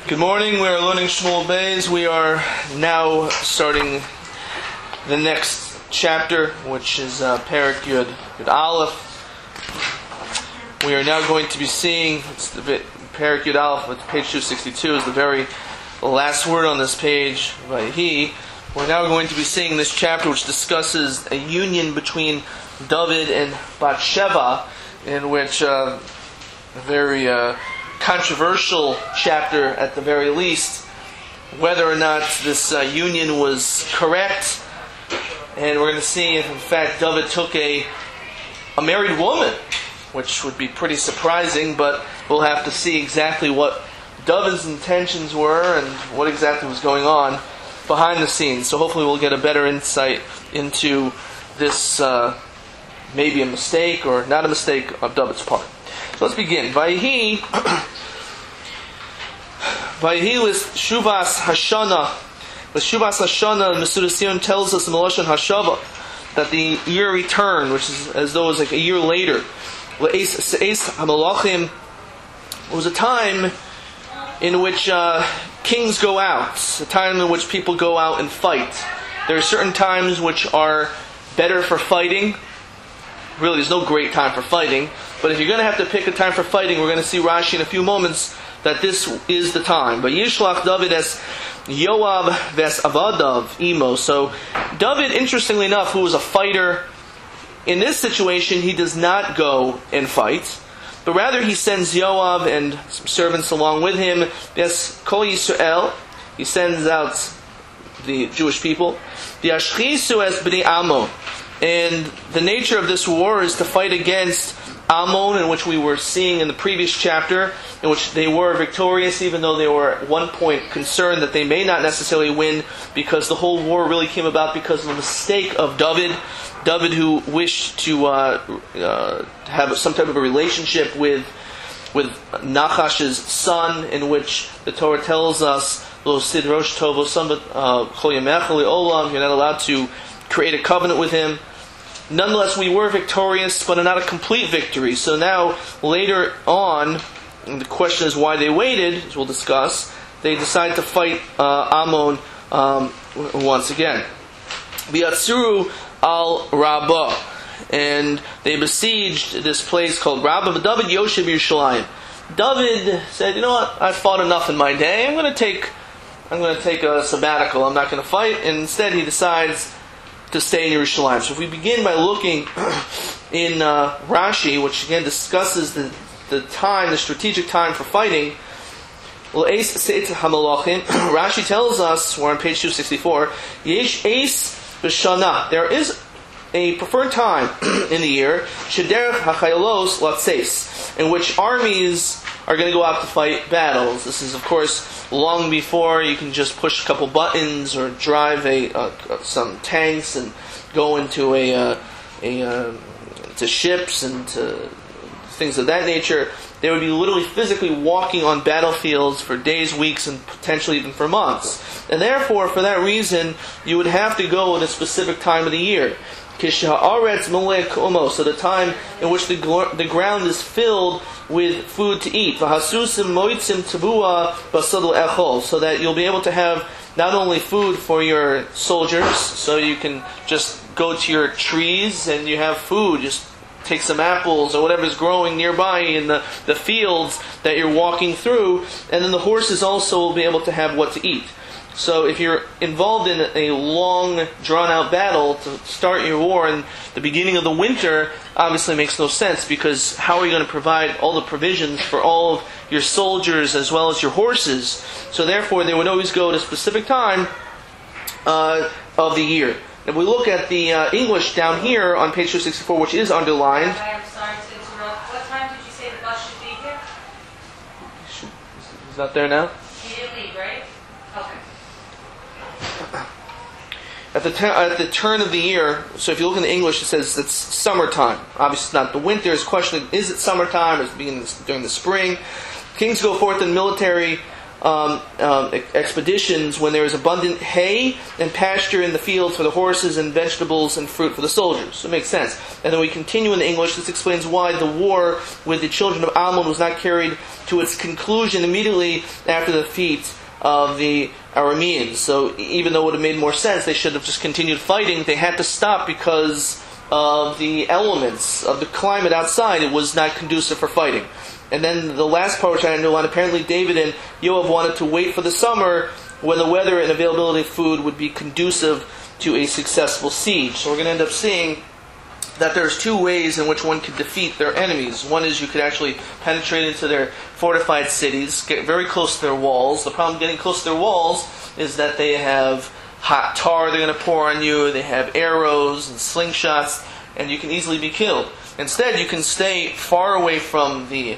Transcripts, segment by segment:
Good morning. We are learning Shmuel Beis. We are now starting the next chapter, which is Perek Yud Aleph. We are now going to be seeing Perek Yud Aleph, page 262 is the very last word on this page. Vayhi. We're now going to be seeing this chapter, which discusses a union between David and Bathsheba, in which a very controversial chapter at the very least, whether or not this union was correct. And we're going to see if in fact David took a married woman, which would be pretty surprising, but we'll have to see exactly what David's intentions were and what exactly was going on behind the scenes. So hopefully we'll get a better insight into this maybe a mistake or not a mistake of David's part. So let's begin. Vayhi with Shuvas Hashana. With Shuvas Hashana, Mesudas Sion tells us in Melashon Hashava that the year returned, which is as though it was like a year later. Le'es HaMelachim was a time in which kings go out, a time in which people go out and fight. There are certain times which are better for fighting. Really, there's no great time for fighting. But if you're going to have to pick a time for fighting, we're going to see Rashi in a few moments that this is the time. But Yishlach David as Yoav ves Avadav Imo. So David, interestingly enough, who was a fighter, in this situation he does not go and fight, but rather he sends Yoav and some servants along with him. Yes, Kol Yisrael. He sends out the Jewish people. V'yashchisu es b'nei Ammon. And the nature of this war is to fight against Ammon, in which we were seeing in the previous chapter, in which they were victorious, even though they were at one point concerned that they may not necessarily win, because the whole war really came about because of a mistake of David. David, who wished to have some type of a relationship with Nachash's son, in which the Torah tells us, Lo sid rosh tovo sambat chol yamecha le'olam, you're not allowed to create a covenant with him. Nonetheless, we were victorious, but not a complete victory. So now, later on, and the question is why they waited, as we'll discuss, they decided to fight Ammon once again. Biatsuru al Rabbah. And they besieged this place called Rabbah. But David Yoshev Yerushalayim. David said, you know what, I've fought enough in my day. I'm going to take a sabbatical. I'm not going to fight. And instead he decides to stay in Yerushalayim. So if we begin by looking in Rashi, which again discusses the time, the strategic time for fighting, Rashi tells us, we're on page 264, Yesh Eis B'Shana. There is a preferred time in the year, Shederech HaChayalos Latseis, in which armies are going to go out to fight battles. This is, of course, long before you can just push a couple buttons or drive some tanks and go into to ships and to things of that nature. They would be literally physically walking on battlefields for days, weeks, and potentially even for months. And therefore, for that reason, you would have to go at a specific time of the year. So the time in which the ground is filled with food to eat. So that you'll be able to have not only food for your soldiers, so you can just go to your trees and you have food, just take some apples or whatever's growing nearby in the fields that you're walking through, and then the horses also will be able to have what to eat. So if you're involved in a long, drawn-out battle to start your war in the beginning of the winter, obviously makes no sense, because how are you going to provide all the provisions for all of your soldiers as well as your horses? So therefore, they would always go at a specific time of the year. If we look at the English down here on page 264, which is underlined. I'm sorry to interrupt. What time did you say the bus should be here? Is that there now? He didn't leave, right? Okay. At the turn of the year, so if you look in the English, it says it's summertime. Obviously, it's not the winter. It's a question of, is it summertime? Is it beginning during the spring? Kings go forth in military expeditions when there is abundant hay and pasture in the fields for the horses and vegetables and fruit for the soldiers. So it makes sense. And then we continue in the English. This explains why the war with the children of Ammon was not carried to its conclusion immediately after the defeat of the Arameans. So even though it would have made more sense, they should have just continued fighting. They had to stop because of the elements of the climate outside. It was not conducive for fighting. And then the last part, which I underline, apparently David and Yoav wanted to wait for the summer when the weather and availability of food would be conducive to a successful siege. So we're going to end up seeing that there's two ways in which one could defeat their enemies. One is you could actually penetrate into their fortified cities, get very close to their walls. The problem getting close to their walls is that they have hot tar they're going to pour on you, they have arrows and slingshots, and you can easily be killed. Instead, you can stay far away from the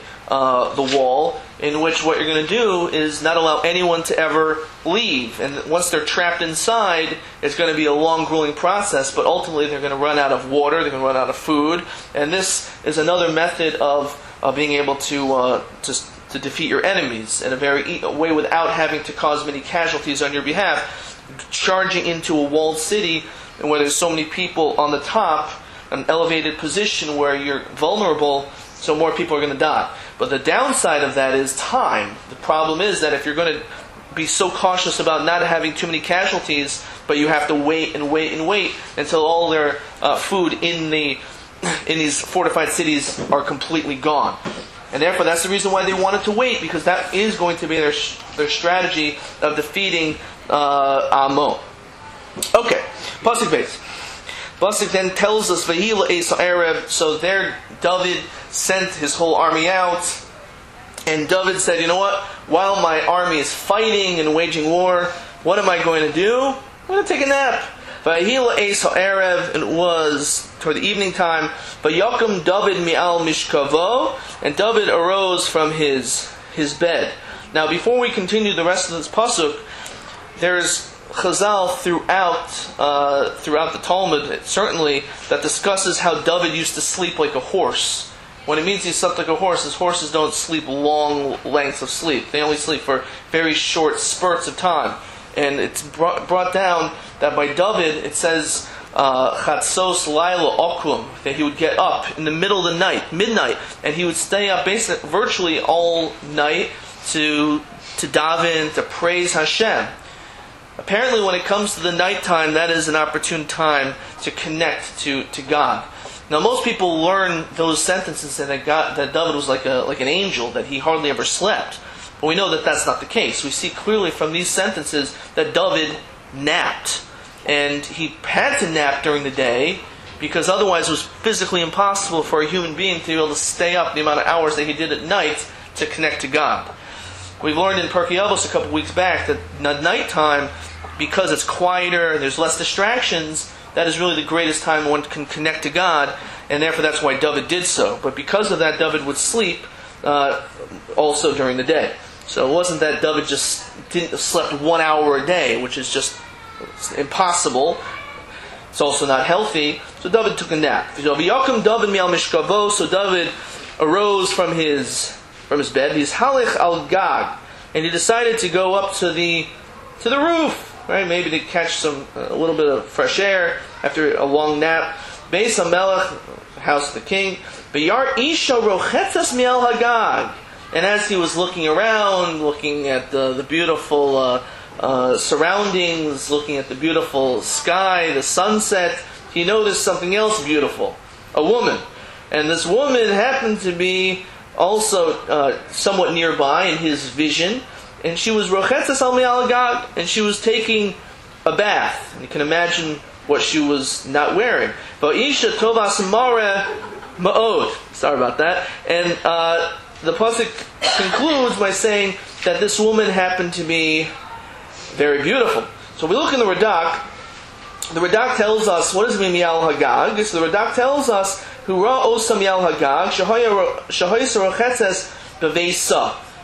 wall, in which what you're going to do is not allow anyone to ever leave. And once they're trapped inside, it's going to be a long, grueling process, but ultimately they're going to run out of water, they're going to run out of food. And this is another method of being able to defeat your enemies in a way without having to cause many casualties on your behalf. Charging into a walled city, and where there's so many people on the top, an elevated position where you're vulnerable, so more people are going to die. But the downside of that is time. The problem is that if you're going to be so cautious about not having too many casualties, but you have to wait and wait and wait until all their food in these fortified cities are completely gone. And therefore, that's the reason why they wanted to wait, because that is going to be their strategy of defeating Ammon. Okay, Pasuk Beis. Pasuk then tells us, Vahila Eis Ha'erev, so there David sent his whole army out, and David said, you know what, while my army is fighting and waging war, what am I going to do? I'm going to take a nap. Vahila Eis Ha'erev, it was toward the evening time, Vayakum David mi'al mishkavo, and David arose from his bed. Now, before we continue the rest of this pasuk, there's Chazal throughout the Talmud, certainly, that discusses how David used to sleep like a horse. When it means he slept like a horse, his horses don't sleep long lengths of sleep. They only sleep for very short spurts of time. And it's brought down that by David, it says, Chatzos Laila Okum, that he would get up in the middle of the night, midnight, and he would stay up basically virtually all night to daven, to praise Hashem. Apparently, when it comes to the nighttime, that is an opportune time to connect to God. Now, most people learn those sentences that David was like an angel, that he hardly ever slept. But we know that that's not the case. We see clearly from these sentences that David napped. And he had to nap during the day, because otherwise it was physically impossible for a human being to be able to stay up the amount of hours that he did at night to connect to God. We've learned in Pirkei Avos a couple weeks back that at nighttime, because it's quieter and there's less distractions, that is really the greatest time one can connect to God, and therefore that's why David did so. But because of that, David would sleep also during the day. So it wasn't that David just slept 1 hour a day, which is just impossible. It's also not healthy. So David took a nap. So David arose from his bed. He's halich al gag, and he decided to go up to the roof, right? Maybe to catch a little bit of fresh air after a long nap. Beis HaMelech, house of the king. B'yar isha rochetzas mi'al hagag, and as he was looking around, looking at the beautiful surroundings, looking at the beautiful sky, the sunset, he noticed something else beautiful: a woman. And this woman happened to be also somewhat nearby in his vision, and she was rochetzas al mi'al hagag, and she was taking a bath. And you can imagine what she was not wearing. Va'isha tovas mare ma'od. Sorry about that. And the pasuk concludes by saying that this woman happened to be very beautiful. So we look in the Radak. The Radak tells us, what does it mean, mi'al hagag? So the Radak tells us, Hura osa mi'al hagag, shahayis rochetzes beveisa.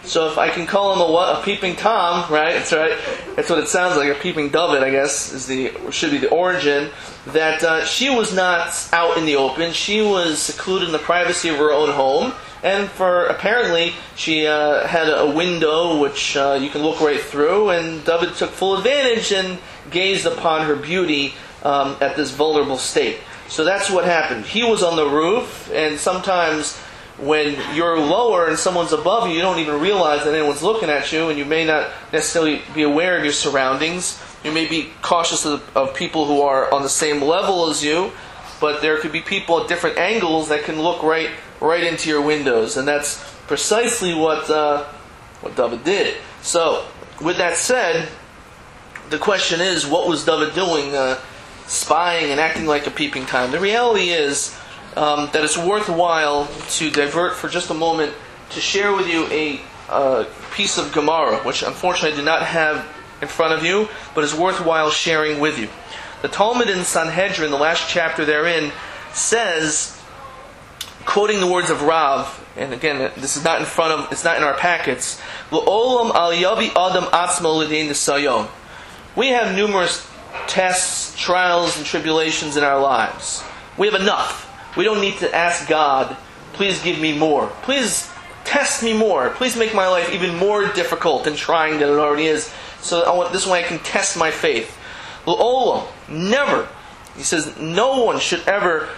So if I can call him a peeping Tom, right? That's right. That's what it sounds like. A peeping David, I guess, should be the origin. That she was not out in the open. She was secluded in the privacy of her own home. And apparently, she had a window which you can look right through. And David took full advantage and gazed upon her beauty at this vulnerable state. So that's what happened. He was on the roof, and sometimes when you're lower and someone's above you, you don't even realize that anyone's looking at you, and you may not necessarily be aware of your surroundings. You may be cautious of people who are on the same level as you, but there could be people at different angles that can look right into your windows, and that's precisely what David did. So, with that said, the question is, what was David doing, spying and acting like a peeping Tom? The reality is that it's worthwhile to divert for just a moment to share with you a piece of Gemara, which unfortunately I do not have in front of you, but is worthwhile sharing with you. The Talmud in Sanhedrin, the last chapter therein, says, quoting the words of Rav, and again, this is not it's not in our packets, L'olam al yavi adam atzmo l'dei nisayon. We have numerous tests, trials, and tribulations in our lives. We have enough. We don't need to ask God, please give me more. Please test me more. Please make my life even more difficult and trying than it already is. So this way I can test my faith. L'olam, never. He says no one should ever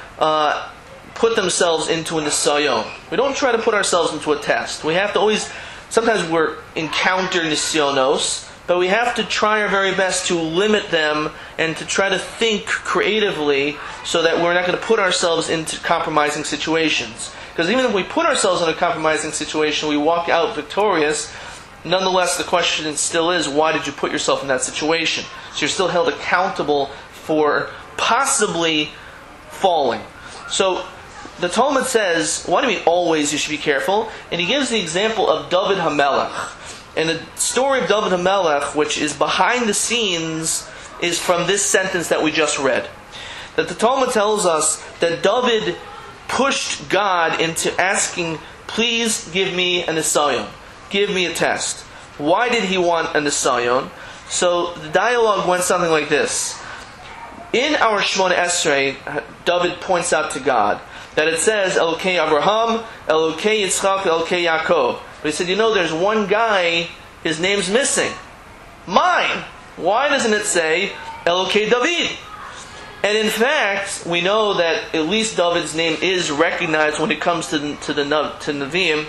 put themselves into a nisayon. We don't try to put ourselves into a test. We have to always, sometimes we're encounter nisyonos, but we have to try our very best to limit them and to try to think creatively so that we're not going to put ourselves into compromising situations. Because even if we put ourselves in a compromising situation, we walk out victorious, nonetheless the question still is, why did you put yourself in that situation? So you're still held accountable for possibly falling. So the Talmud says, why do we always, you should be careful? And he gives the example of David HaMelech. And the story of David HaMelech, which is behind the scenes, is from this sentence that we just read. That the Talmud tells us that David pushed God into asking, please give me a nisayon. Give me a test. Why did he want a nisayon? So the dialogue went something like this. In our Shemona Esrei, David points out to God that it says, Elokei Abraham, Elokei Yitzchak, Elokei Yaakov. But he said, there's one guy, his name's missing. Mine. Why doesn't it say Elokei David? And in fact, we know that at least David's name is recognized when it comes to Nevi'im.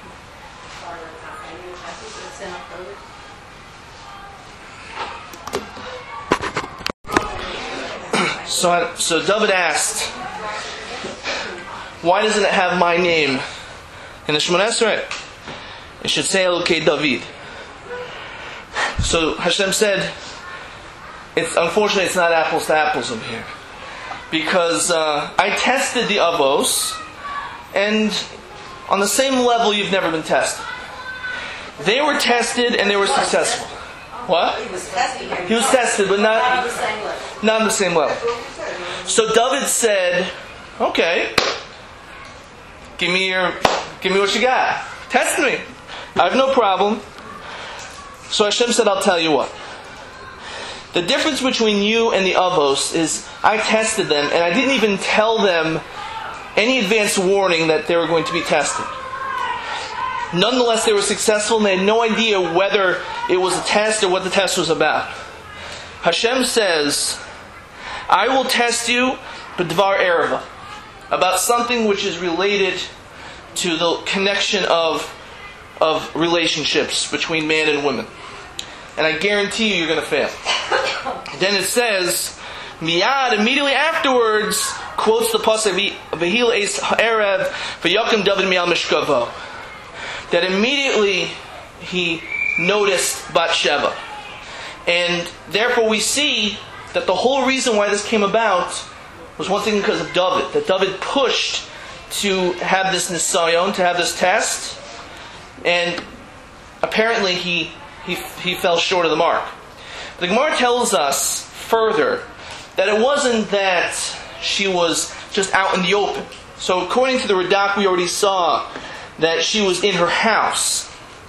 So David asked, why doesn't it have my name in the Shemona Esrei? It should say Elokei David. So Hashem said, unfortunately it's not apples to apples over here. Because I tested the Avos, and on the same level you've never been tested. They were tested and they were successful. What? He was tested, but not on the same level. So David said, okay, give me what you got. Test me. I have no problem. So Hashem said, I'll tell you what. The difference between you and the Avos is I tested them and I didn't even tell them any advance warning that they were going to be tested. Nonetheless, they were successful and they had no idea whether it was a test or what the test was about. Hashem says, I will test you b'dvar ereva, about something which is related to the connection of relationships between man and woman. And I guarantee you, you're going to fail. Then it says, Miyad, immediately afterwards, quotes the pasuk, V'hil eis ha'erev, v'yakim David mi'al mishkavo. That immediately he noticed Bathsheba. And therefore we see that the whole reason why this came about was one thing because of David. That David pushed to have this nisayon, to have this test. And apparently he fell short of the mark. The Gemara tells us further that it wasn't that she was just out in the open. So according to the Radak, we already saw that she was in her house.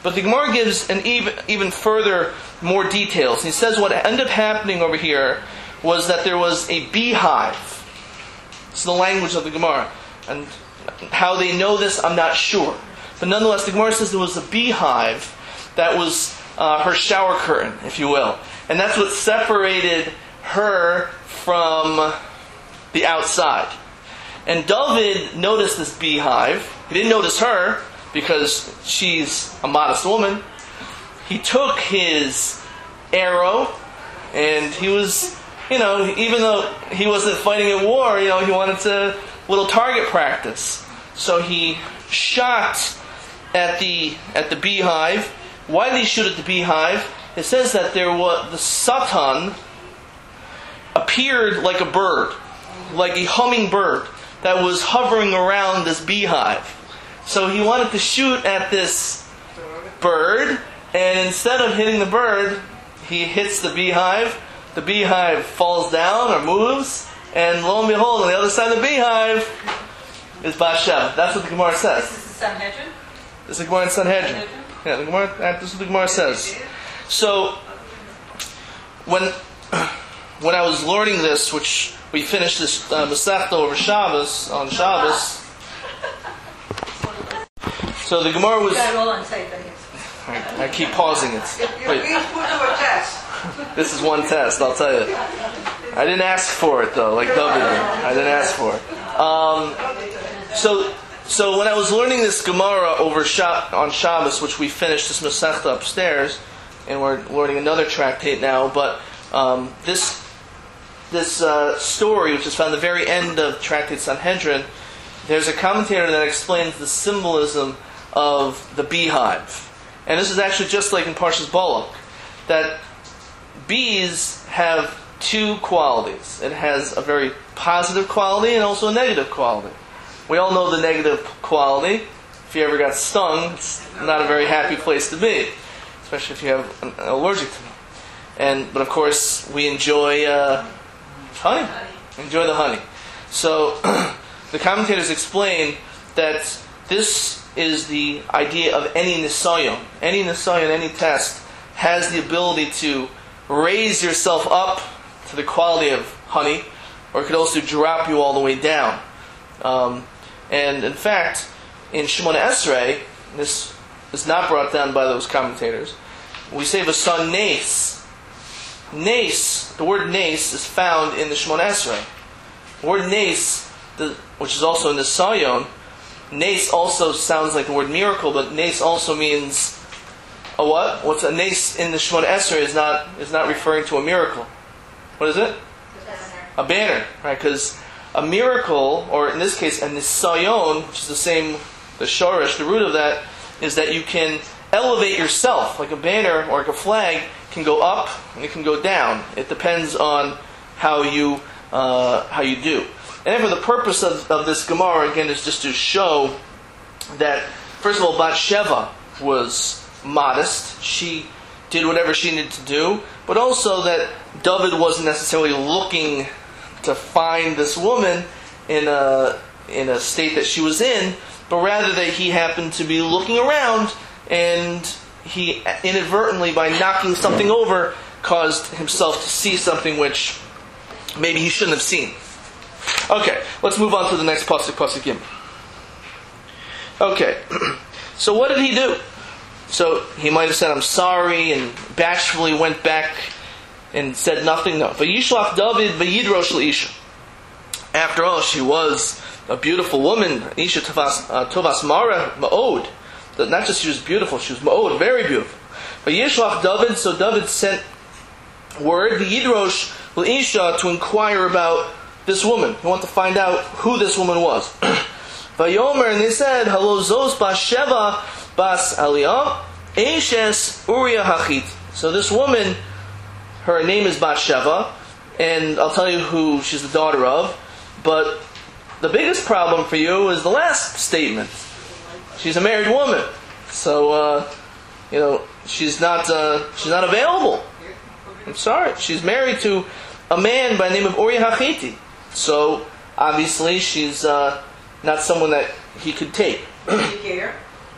But the Gemara gives an even further more details. He says what ended up happening over here was that there was a beehive. It's the language of the Gemara. And how they know this, I'm not sure. But nonetheless, the Gemara says there was a beehive that was her shower curtain, if you will. And that's what separated her from the outside. And David noticed this beehive. He didn't notice her because she's a modest woman. He took his arrow and he was, even though he wasn't fighting a war, he wanted to little target practice. So he shot at the beehive. Why did he shoot at the beehive? It says that the Satan appeared like a bird, like a hummingbird that was hovering around this beehive. So he wanted to shoot at this bird, and instead of hitting the bird, he hits the beehive. The beehive falls down or moves, and lo and behold, on the other side of the beehive is Bathsheba. That's what the Gemara says. This is the Sanhedrin? This is the Gemara in Sanhedrin. Yeah, this is what the Gemara says. So, when I was learning this, which we finished this Masechta over Shabbos, on Shabbos, so the Gemara was... Got it all on tape, I keep pausing it. Wait. This is one test, I'll tell you. I didn't ask for it though, like David did. I didn't ask for it. So when I was learning this Gemara on Shabbos, which we finished this Masechta upstairs, and we're learning another tractate now, but this story, which is found at the very end of Tractate Sanhedrin, there's a commentator that explains the symbolism of the beehive. And this is actually just like in Parshas Balak, that bees have two qualities. It has a very positive quality and also a negative quality. We all know the negative quality. If you ever got stung, it's not a very happy place to be, especially if you have an allergic to them. But of course, we enjoy honey. Enjoy the honey. So the commentators explain that this is the idea of any nisayon. Any nisayon, any test, has the ability to raise yourself up to the quality of honey, or it could also drop you all the way down. And in fact, in Shemona Esrei, this is not brought down by those commentators, we say the son Nace. Nace, the word Nace is found in the Shemona Esrei. The word Nace, which is also in the Sayon, Nace also sounds like the word miracle, but Nace also means a what? What's a Nace in the Shemona Esrei is not referring to a miracle. What is it? A banner, right? Because a miracle, or in this case a nisayon, which is the shorish, the root of that, is that you can elevate yourself. Like a banner or like a flag can go up and it can go down. It depends on how you do. And therefore the purpose of this Gemara, again, is just to show that, first of all, Bathsheba was modest. She did whatever she needed to do. But also that David wasn't necessarily looking to find this woman in a state that she was in, but rather that he happened to be looking around, and he inadvertently, by knocking something over, caused himself to see something which maybe he shouldn't have seen. Okay, let's move on to the next pasuk, pasuk Gimel. Okay, so what did he do? So he might have said, I'm sorry, and bashfully went back and said nothing. No. Vayishlach David vayidrosh leisha. After all, she was a beautiful woman. Isha tovas mara ma'od. Not just she was beautiful, she was ma'od, very beautiful. Vayishlach David, so David sent word, vayidrosh leisha, to inquire about this woman. He wanted to find out who this woman was. Vayomer, and they said, Halo zos Bathsheba bas Aliyah, Eshes Uriah Hachit. So this woman, her name is Bathsheba, and I'll tell you who she's the daughter of. But the biggest problem for you is the last statement. She's a married woman, so she's not available. I'm sorry, she's married to a man by the name of Uriah Hachiti. So obviously she's not someone that he could take. Did he care?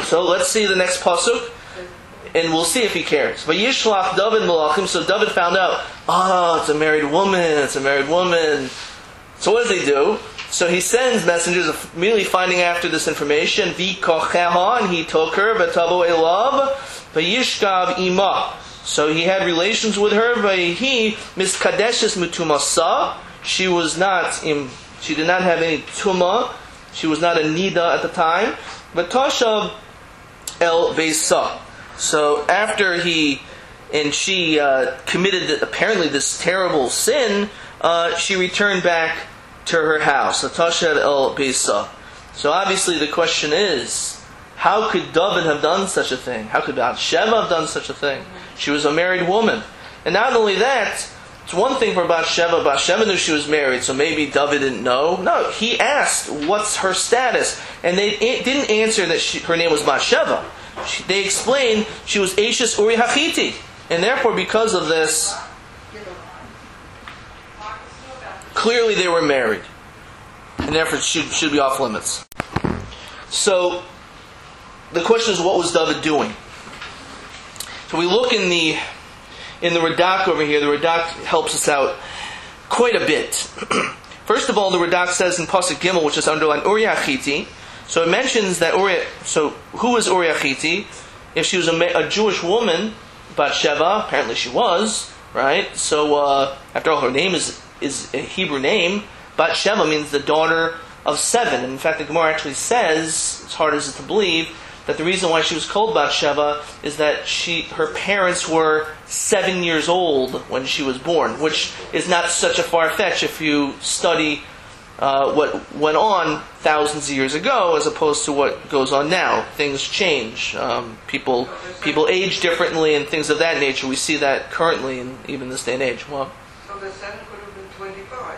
So let's see the next pasuk, and we'll see if he cares. Vayishlach David malachim. So David found out, it's a married woman. It's a married woman. So what does he do? So he sends messengers immediately finding after this information. V'kocheha, and he took her. V'tavo elav. Vayishkav ima. So he had relations with her. Vayhi miskadeshes mitumasa. She did not have any tuma. She was not a nida at the time. V'tashav el beisa. So after she committed apparently this terrible sin, she returned back to her house. Tashav el beisa. So obviously the question is, how could David have done such a thing? How could Bathsheba have done such a thing? She was a married woman. And not only that, it's one thing for Bathsheba. Bathsheba knew she was married, so maybe David didn't know. No, he asked, what's her status? And they didn't answer that her name was Bathsheba. They explained she was Ashes Uri Hachiti. And therefore, because of this, clearly they were married. And therefore it should be off limits. So, the question is, what was David doing? So we look in the Radak over here. The Radak helps us out quite a bit. First of all, the Radak says in Pasuk Gimel, which is underlined, Uriah Chiti. So it mentions that Uriah. So who is Uriah Chiti? If she was a Jewish woman, Bathsheba, apparently she was, right? So after all, her name is a Hebrew name. Bathsheba means the daughter of 7. And in fact, the Gemara actually says, as hard as it to believe, that the reason why she was called Bathsheba is that her parents were 7 years old when she was born, which is not such a far-fetch if you study what went on thousands of years ago as opposed to what goes on now. Things change. People age differently and things of that nature. We see that currently in even this day and age. Well, so the 7 could have been 25.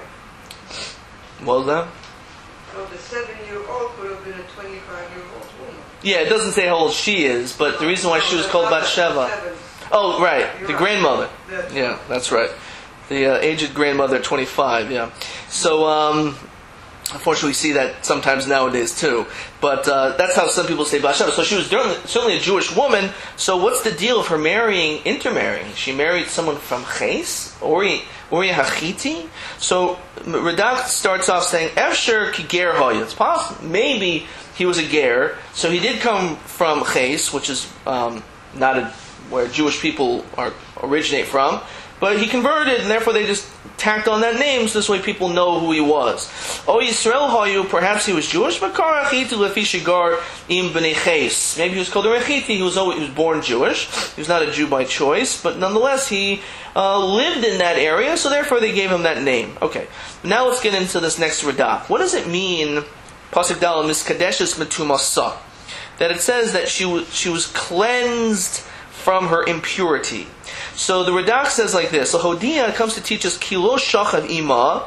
What was that? So the 7-year-old could have been a 25-year-old woman. Yeah, it doesn't say how old she is, but the reason why she was called Bathsheba. Oh, right, the grandmother. Yeah, that's right. The aged grandmother, 25. Yeah. So, unfortunately, we see that sometimes nowadays too. But that's how some people say Bathsheba. So she was certainly a Jewish woman. So what's the deal of her intermarrying? She married someone from Ches, Uriah Hachiti. So Radak starts off saying, "Efsher ki ger hoya." It's possible, maybe he was a ger. So he did come from Ches, which is not where Jewish people originate from. But he converted, and therefore they just tacked on that name, so this way people know who he was. O Yisrael Hayu, perhaps he was Jewish, but Kar Achitu Lefi Shigar Im B'nei Ches. Maybe he was called a Rechiti, he was born Jewish. He was not a Jew by choice, but nonetheless he lived in that area, so therefore they gave him that name. Okay, now let's get into this next Radak. What does it mean, Pasuk Daled, Miskadeshes Metumasa? That it says that she was cleansed from her impurity. So the Radak says like this: Lahodia comes to teach us Kilo Shachav Ima,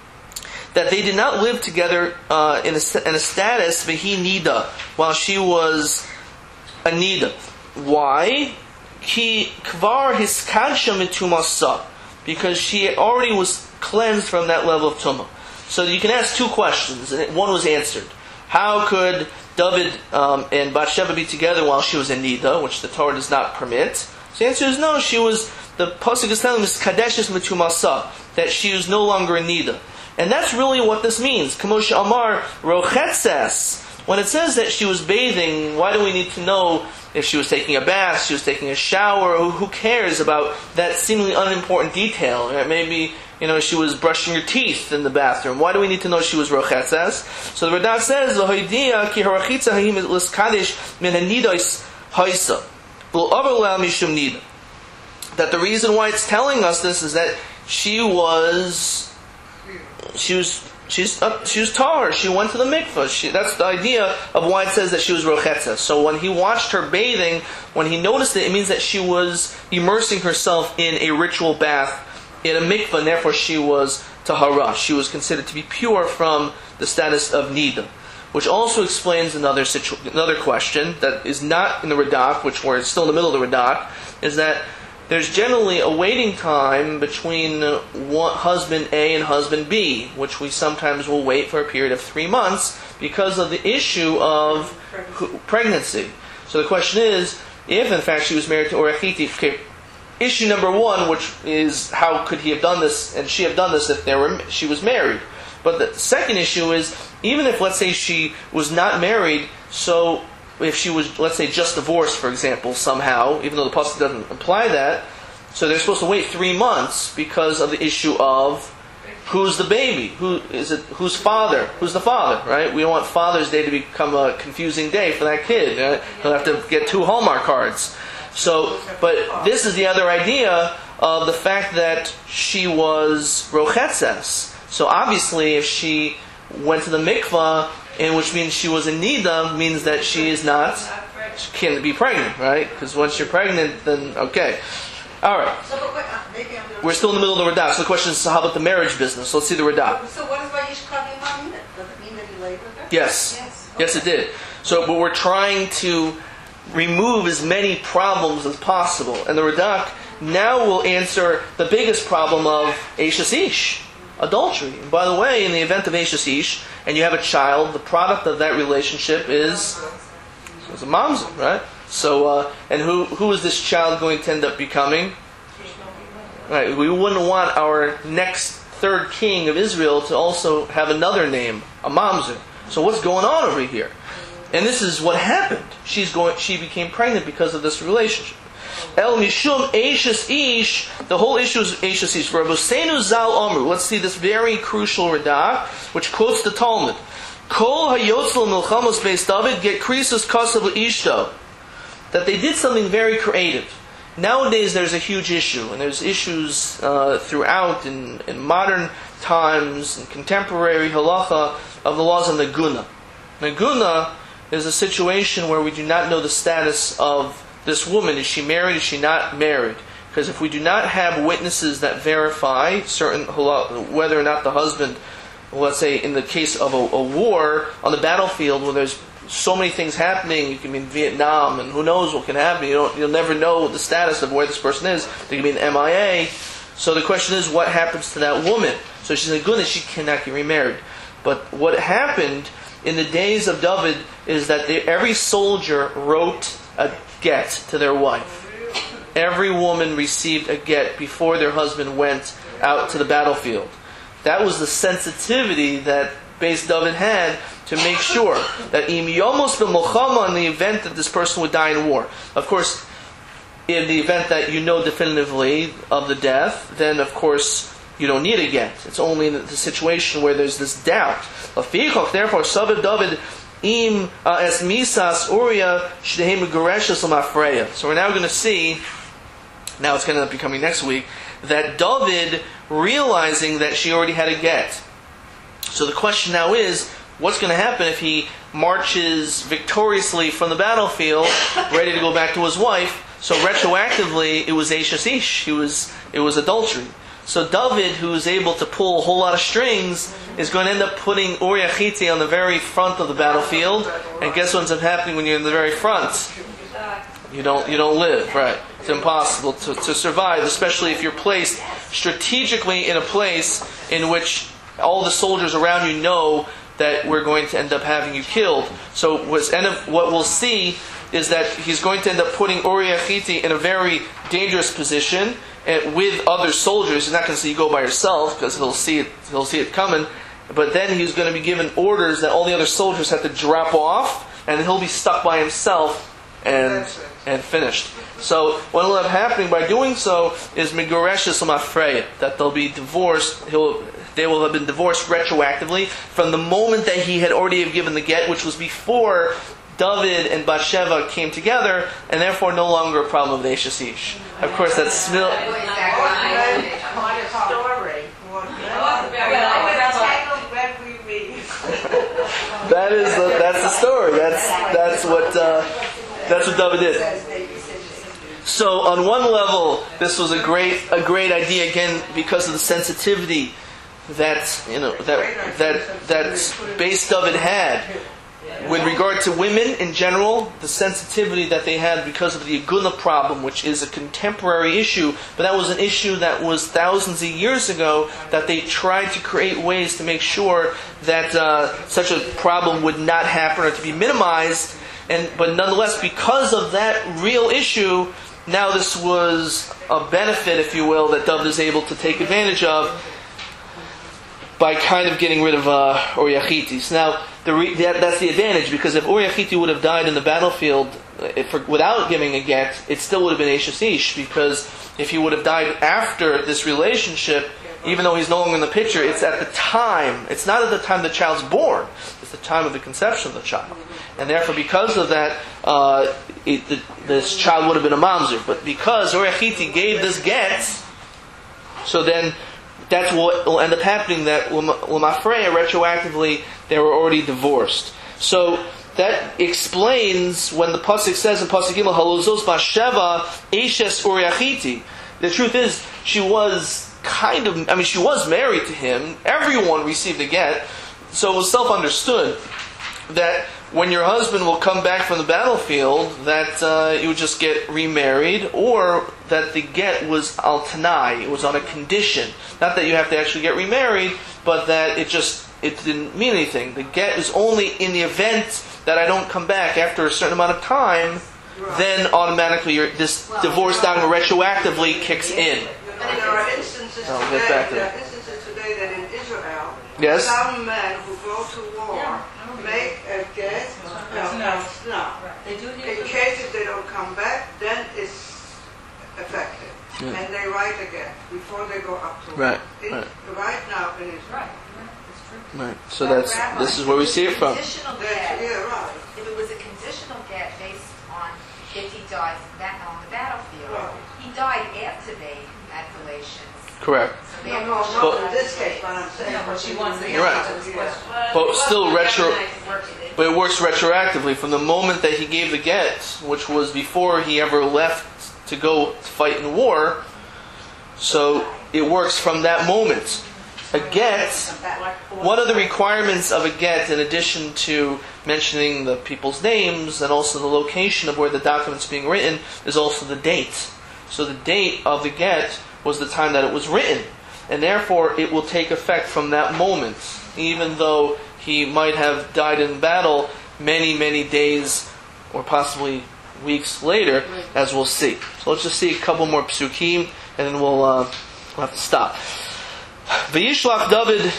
that they did not live together in a status Vehi Nida, while she was a Nida. Why? Ki Kvar Hiskadsha Mitumasa, because she already was cleansed from that level of Tumah. So you can ask two questions, and one was answered. How could David and Bathsheba be together while she was in Nida, which the Torah does not permit? So the answer is no. The pasuk is telling us kadeshes metumasa, that she is no longer in Nida, and that's really what this means. Kamosha Amar rochetzes. When it says that she was bathing, why do we need to know if she was taking a bath, she was taking a shower? Who cares about that seemingly unimportant detail? Maybe she was brushing her teeth in the bathroom. Why do we need to know she was rochetzes? So the Radak says v'hoidia ki harachitza hayim liskadesh min hanidos haisa. That the reason why it's telling us this is that she was tahor. She went to the mikvah. That's the idea of why it says that she was rochetzah. So when he watched her bathing, when he noticed it means that she was immersing herself in a ritual bath in a mikvah, and therefore she was tahara. She was considered to be pure from the status of nida. Which also explains another question that is not in the Radak, which we're still in the middle of the Radak, is that there's generally a waiting time between husband A and husband B, which we sometimes will wait for a period of 3 months because of the issue of pregnancy. So the question is, if in fact she was married to Orechiti, okay, issue number one, which is how could he have done this and she have done this if she was married? But the second issue is, even if, let's say, she was not married, so if she was, let's say, just divorced, for example, somehow, even though the pasuk doesn't imply that, so they're supposed to wait 3 months because of the issue of who's the baby, who's father, who's the father, right? We don't want Father's Day to become a confusing day for that kid. Right? He'll have to get 2 Hallmark cards. So, but this is the other idea of the fact that she was rochetzes. So obviously, if she went to the mikvah, and which means she was in nida, means that she can't be pregnant, right? Because once you're pregnant, then okay. All right. We're still in the middle of the Radak. So the question is, how about the marriage business? So let's see the Radak. So what is Vayishkav Imam? Does it mean that he laid with her? Yes. Okay. Yes, it did. So, but we're trying to remove as many problems as possible. And the Radak now will answer the biggest problem of Eishes Ish, adultery. And by the way, in the event of Eishes Ish, and you have a child, the product of that relationship is a mamzer, right? So, and who is this child going to end up becoming? Right. We wouldn't want our next third king of Israel to also have another name, a mamzer. So what's going on over here? And this is what happened. She became pregnant because of this relationship. El mishum eishes ish. The whole issue is eishes ish. Rabbi Seinu Zal Omru. Let's see this very crucial Radak, which quotes the Talmud. Kol hayotzel milchamos beis David get krisus kasav ishto. That they did something very creative. Nowadays there's a huge issue, and there's issues throughout in modern times, in contemporary halacha, of the laws of Naguna. Naguna is a situation where we do not know the status of this woman. Is she married? Is she not married? Because if we do not have witnesses that verify certain whether or not the husband, let's say in the case of a war on the battlefield where there's so many things happening, you can be in Vietnam and who knows what can happen. You'll never know the status of where this person is. They can be in MIA. So the question is, what happens to that woman? So she's a good, she cannot get remarried. But what happened in the days of David is that every soldier wrote a get to their wife. Every woman received a get before their husband went out to the battlefield. That was the sensitivity that Beis David had to make sure that im yomos b'milchama, in the event that this person would die in war. Of course, in the event that you know definitively of the death, then of course you don't need a get. It's only in the situation where there's this doubt. Therefore, Savid David im es misas Uriah shdehem megureshes l'mafreya. So we're now going to see, now it's going to end up becoming next week, that David realizing that she already had a get. So the question now is, what's going to happen if he marches victoriously from the battlefield, ready to go back to his wife? So retroactively, it was Eishes Ish. It was adultery. So David, who is able to pull a whole lot of strings, is going to end up putting Uriah Hittite on the very front of the battlefield. And guess what ends up happening when you're in the very front? You don't live, right? It's impossible to survive, especially if you're placed strategically in a place in which all the soldiers around you know that we're going to end up having you killed. So what we'll see is that he's going to end up putting Uriah Hittite in a very dangerous position with other soldiers. He's not going to say you go by yourself because he'll see it coming. But then he's going to be given orders that all the other soldiers have to drop off, and he'll be stuck by himself and finished. So what will end up happening by doing so is Megureshes L'mafreya, that they'll be divorced. They will have been divorced retroactively from the moment that he had already given the get, which was before David and Bathsheba came together, and therefore no longer a problem of the Eishes Ish. Of course, that's still. That's the story. That's what David did. So on one level, this was a great idea, again, because of the sensitivity that Beis David had with regard to women in general, the sensitivity that they had because of the Aguna problem, which is a contemporary issue, but that was an issue that was thousands of years ago, that they tried to create ways to make sure that such a problem would not happen or to be minimized. But nonetheless, because of that real issue, now this was a benefit, if you will, that David is able to take advantage of by kind of getting rid of Uriah Hitti. So now, that's the advantage, because if Uriah Hitti would have died in the battlefield without giving a get, it still would have been Eshes Ish, because if he would have died after this relationship, even though he's no longer in the picture, it's at the time, it's not at the time the child's born, it's the time of the conception of the child. And therefore, because of that, this child would have been a mamzer. But because Uriah Hitti gave this get, so then that's what will end up happening, that L'mafreya, retroactively, they were already divorced. So that explains when the Pasuk says in Pasuk Gimel, Halozos Basheva Eshes Uriah Hitti. The truth is, she was she was married to him. Everyone received a get. So it was self-understood that when your husband will come back from the battlefield, that you would just get remarried, or that the get was al tanai, it was on a condition. Not that you have to actually get remarried, but that it didn't mean anything. The get is only in the event that I don't come back after a certain amount of time, then automatically this divorce doctrine retroactively kicks in. There are instances today that in Israel, yes, some men who go to war make a get, in case if they don't come back, then it's effective. Yeah. And they write a get before they go up to war. Right now in Israel. Right. So this is where we see it from. Conditional get, if it was a conditional get based on if he died on the battlefield, he died after they had relations. Correct. So not in this case, but I'm saying. But she wants the answer to this question. But still but it works retroactively from the moment that he gave the get, which was before he ever left to go fight in war. So it works from that moment. A get, one of the requirements of a get, in addition to mentioning the people's names and also the location of where the document's being written, is also the date. So the date of the get was the time that it was written. And therefore, it will take effect from that moment, even though he might have died in battle many, many days or possibly weeks later, as we'll see. So let's just see a couple more psukim, and then we'll have to stop. V'yishlach David,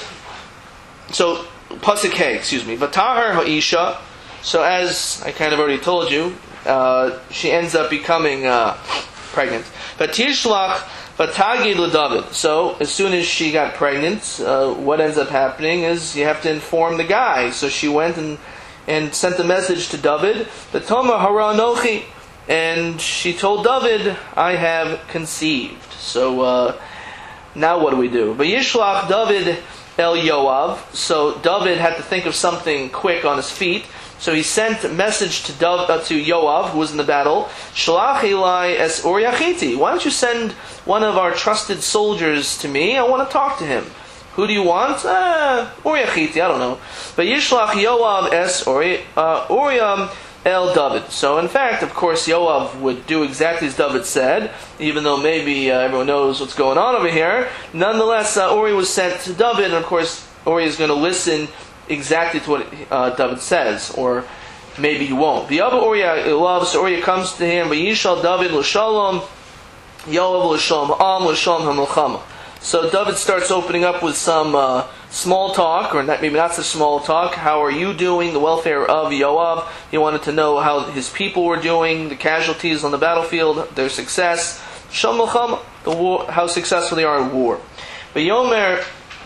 so Pasuk Hey, V'tahar ha'isha, so as I kind of already told you, she ends up becoming pregnant. V'tishlach v'tagid l'David, so as soon as she got pregnant, what ends up happening is you have to inform the guy. So she went and sent a message to David, V'tomar hara anochi, and she told David, I have conceived. So now what do we do? V'yishlach David el Yoav. So David had to think of something quick on his feet. So he sent a message to Yoav, who was in the battle. Shalach Elai es Uriah Hitti. Why don't you send one of our trusted soldiers to me? I want to talk to him. Who do you want? Uriah Hitti, I don't know. V'yishlach Yoav es Uriah El David. So in fact, of course, Yoav would do exactly as David said, even though maybe everyone knows what's going on over here. Nonetheless, Uri was sent to David, and of course, Uri is going to listen exactly to what David says, or maybe he won't. The other Uriah loves, so Uriah comes to him, V'yishal David l'shalom, Yoav l'shalom ha'am, l'shalom ha'milchama. So David starts opening up with some small talk, or maybe not so small talk. How are you doing? The welfare of Yoav. He wanted to know how his people were doing, the casualties on the battlefield, their success. Shal Milchama, the war, how successful they are in war. But Yomer.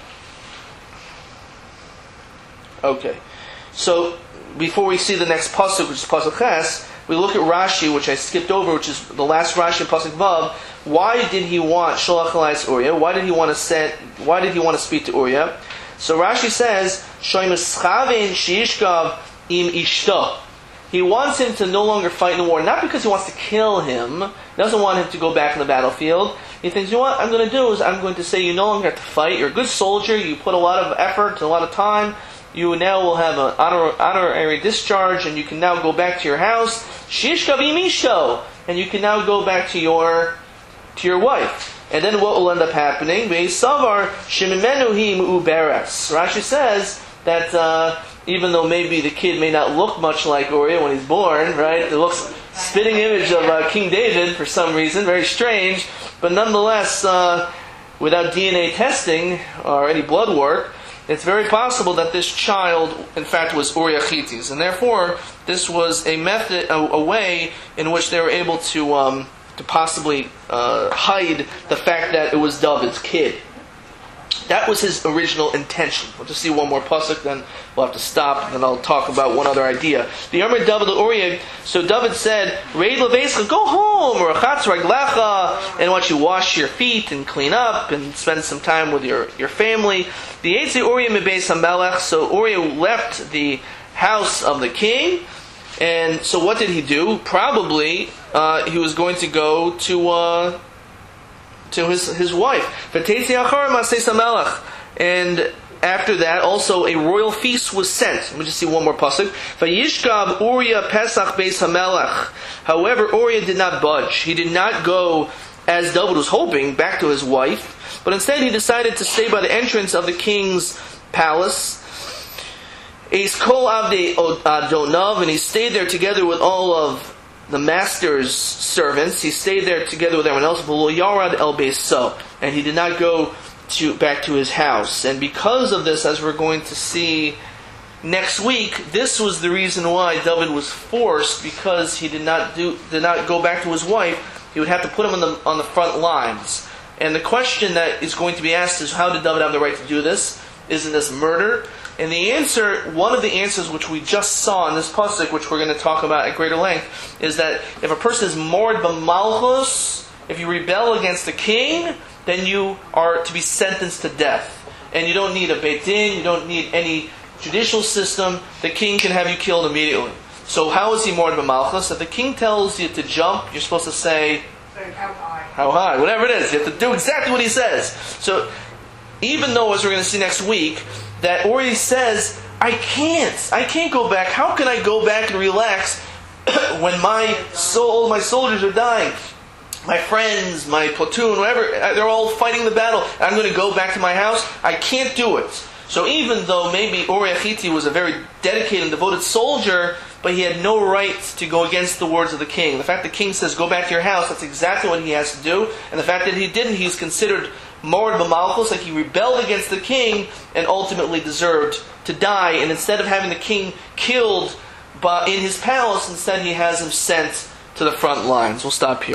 Okay, so before we see the next pasuk, which is pasuk Ches, we look at Rashi, which I skipped over, which is the last Rashi in pasuk Vav. Why did he want Sholach Elais Uriah? Why did he want to speak to Uriah? So Rashi says, Shoymaschaven Shishkav im Ishto. He wants him to no longer fight in the war, not because he wants to kill him. He doesn't want him to go back in the battlefield. He thinks, you know what I'm going to do is I'm going to say you no longer have to fight. You're a good soldier. You put a lot of effort and a lot of time. You now will have an honorary discharge, and you can now go back to your house. Shishkav im Ishto, and you can now go back to your wife. And then what will end up happening? Rashi says that even though maybe the kid may not look much like Uriah when he's born, right? It looks spitting image of King David for some reason, very strange, but nonetheless, without DNA testing or any blood work, it's very possible that this child, in fact, was Uriah Hittite, and therefore this was a method, a way in which they were able to possibly hide the fact that it was David's kid. That was his original intention. We'll just see one more pasuk, then we'll have to stop, and then I'll talk about one other idea. The Yomer David Uriah. So David said, "Reid leveischa, go home, or achatz raglecha, and once you wash your feet and clean up and spend some time with your family." The Eitzi Uriah mebeis hamelech. So Uriah left the house of the king, and so what did he do? Probably he was going to go to his wife. And after that, also a royal feast was sent. Let me just see one more pasuk. Vayishkab Uriah Pesach Beis Hamelech. However, Uriah did not budge. He did not go, as David was hoping, back to his wife, but instead he decided to stay by the entrance of the king's palace. Eis kol avdei adonav, and he stayed there together with all of the master's servants. He stayed there together with everyone else. V'lo yarad el beiso, and he did not go back to his house. And because of this, as we're going to see next week, this was the reason why David was forced, because he did not go back to his wife. He would have to put him on the front lines. And the question that is going to be asked is, how did David have the right to do this? Isn't this murder? And the answer, one of the answers which we just saw in this pasuk, which we're going to talk about at greater length, is that if a person is mord b'malchus, if you rebel against the king, then you are to be sentenced to death. And you don't need a beit din, you don't need any judicial system. The king can have you killed immediately. So how is he mord b'malchus? If the king tells you to jump, you're supposed to say, How high? how high? Whatever it is, you have to do exactly what he says. So even though, as we're going to see next week, that Uriah says, I can't go back. How can I go back and relax when my soldiers are dying? My friends, my platoon, whatever, they're all fighting the battle. I'm going to go back to my house. I can't do it. So even though maybe Uriah Hittite was a very dedicated and devoted soldier, but he had no right to go against the words of the king. The fact the king says, go back to your house, that's exactly what he has to do. And the fact that he didn't, he's considered mord b'malchus, like he rebelled against the king and ultimately deserved to die. And instead of having the king killed in his palace, instead he has him sent to the front lines. We'll stop here.